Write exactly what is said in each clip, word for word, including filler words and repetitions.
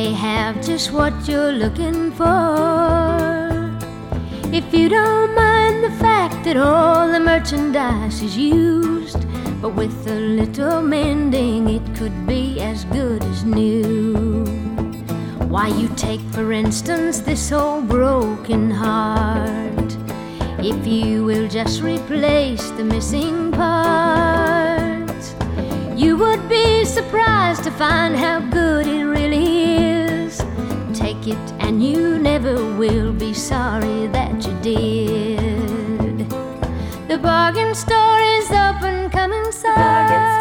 may have just what you're looking for. If you don't mind the fact that all the merchandise is used, but with a little mending it could be as good as new. Why, you take for instance this old broken heart. If you will just replace the missing parts, you would be surprised to find how good it really is. Take it and you never will be sorry that you did. The bargain store is open, come inside.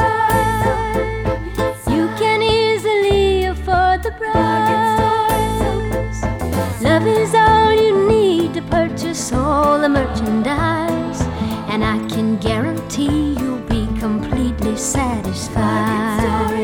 You can easily afford the price. Love is all you need to purchase all the merchandise, and I can guarantee you'll be completely satisfied.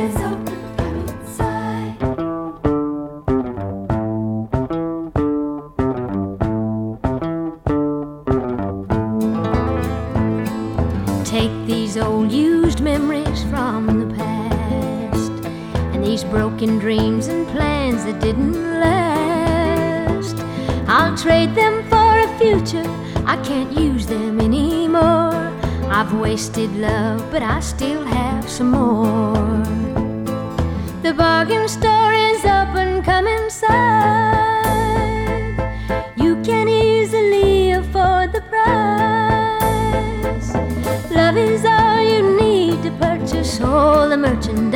Take these old used memories from the past, and these broken dreams and plans that didn't last. I'll trade them for a future, I can't use them anymore. I've wasted love, but I still have some more. The bargain store is open, come inside. You can easily afford the price. Love is all you need to purchase all the merchandise,